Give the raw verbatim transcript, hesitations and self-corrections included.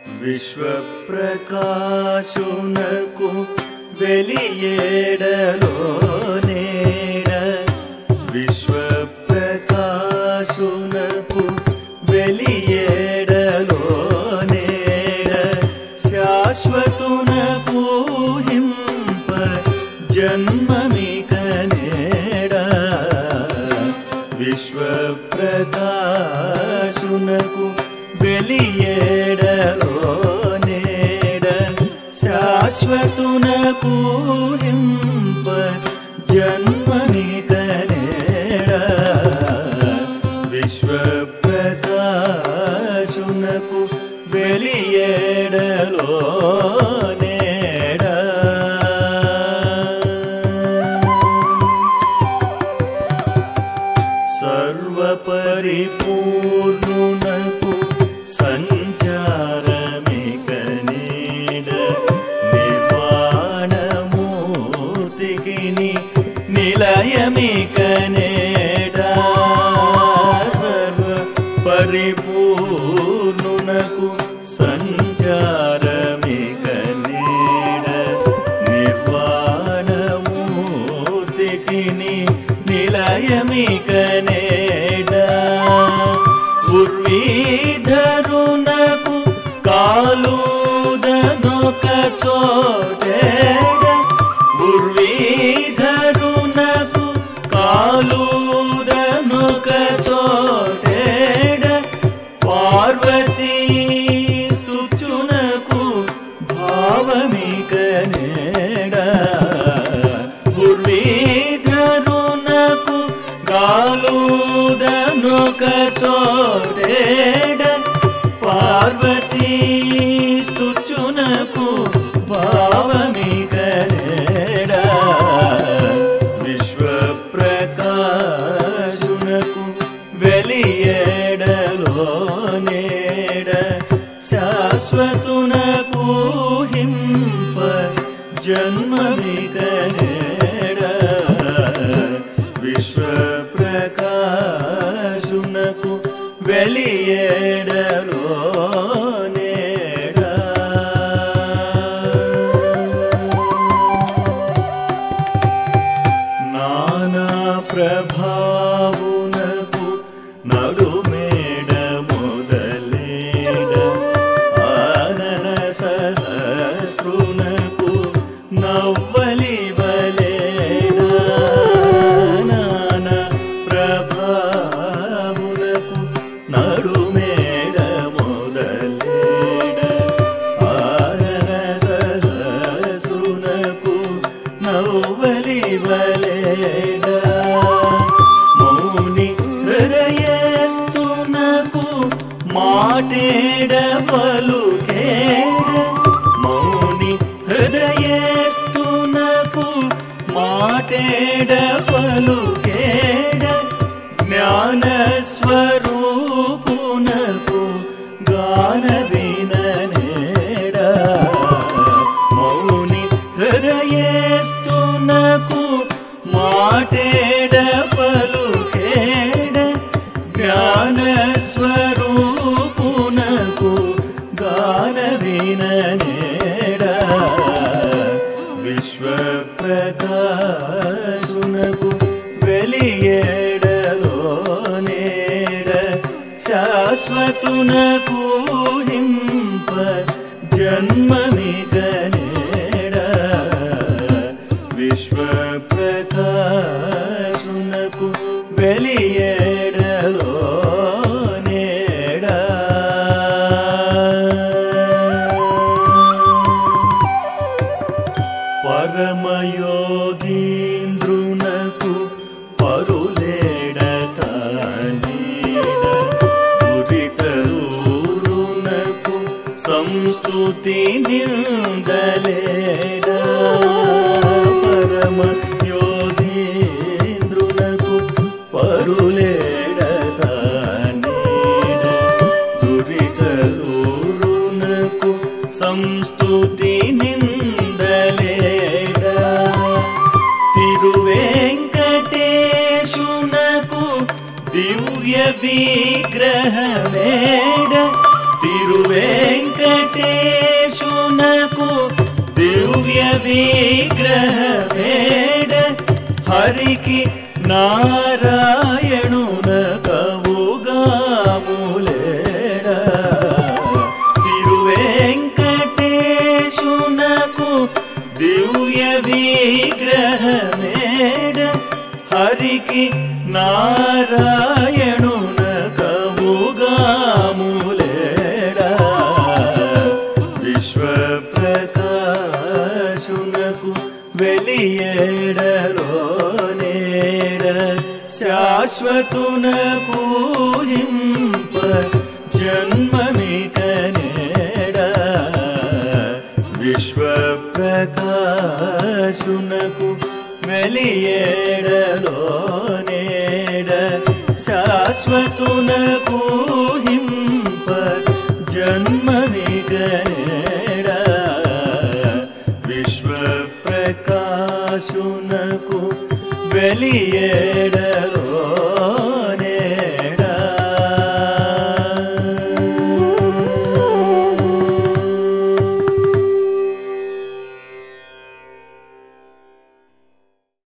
విశ్వప్రకాశునకు వెలియేడలో నేడ విశ్వప్రకాశునకు వెలియేడలో నేడ శాశ్వతునకు హింప జన్మమిక నేడ విశ్వప్రకాశునకు వెలియేడలో నేడ శాశ్వతునకు హింప జన్మమిక నేడ విశ్వప్రకాశునకు వెలియేడలో నేడ సర్వపరిపూర్ణునకు సంచారమిక నేడ నిర్వాణమూర్తికి నిలయమిక నేడ సర్వపరిపూర్ణునకు సంచారమిక నేడ నిర్వాణమూర్తికి నిలయమిక నేడ ఉర్వీధరునకు కాలుదనొక చోటేడ ఉర్వీధరునకు కాలుదనొక చోటేడ పార్వతీ స్తుత్యునకు భావమిక నేడ ఉర్వీధరునకు కాలుదనొక చోటేడ పార్వతీ స్తుత్యునకు భావమిక నేడ విశ్వప్రకాశునకు వెలియేడలో నేడ శాశ్వతునకు హింప జన్మమిక నేడ విశ్వప్రకాశునకు వెలియేడలో నేడ నానా ప్రభావునకు నడుమేడ మొదలేడ ఆనన సహస్రునకు నవ్వలి వలేడ నానా ప్రభావునకు నడుమేడ మొదలేడ ఆనన సహస్రునకు నవ్వలి వలేడ మౌని హృదయస్తునకు మాటేడ పలుకేడ మౌని హృదయస్తునకు మాటేడ పలుకేడ జ్ఞానస్వరూపునకు గాన విననేడ మౌని హృదయస్తునకు మాటేడ పలుకేడ జ్ఞానస్వరూపునకు గాన విననేడ విశ్వప్రకాశునకు వెలియేడలో నేడ శాశ్వతునకు హింప జన్మమిక నేడ విశ్వప్రకాశునకు వెలియేడలో నేడ పరమయోగీంద్రునకు పరులేడ తానేడ దురితరూరునకు సంస్తుతి నిందలేడ పరమయోగీంద్రునకు పరులేడ తానేడ దురితరూరునకు సంస్తుతి నిందలేడ తిరువేంకటేశునకు దివ్య విగ్రహమేడ తిరువేంకటేశునకు విగ్రహమేడ హరికి నారాయణున కవుగాములేడ తిరువెంకటేశునకు దివ్య విగ్రహమేడ హరికి నారాయణున కవుగాములేడ విశ్వప్రకాశునకు వెలియేడలోనేడ శాశ్వతునకు హింప జన్మమికనేడ విశ్వప్రకాశునకు వెలియేడలోనేడ శాశ్వతునకు హింప జన్మమికనేడ విశ్వప్రకాశునకు వెలియేడలో